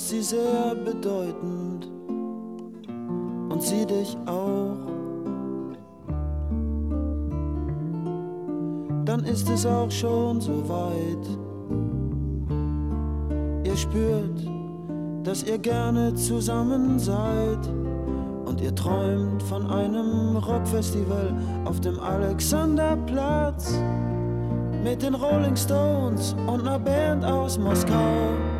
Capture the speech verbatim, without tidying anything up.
ist sie sehr bedeutend und sie dich auch. Dann ist es auch schon so weit. Ihr spürt, dass ihr gerne zusammen seid und ihr träumt von einem Rockfestival auf dem Alexanderplatz mit den Rolling Stones und einer Band aus Moskau.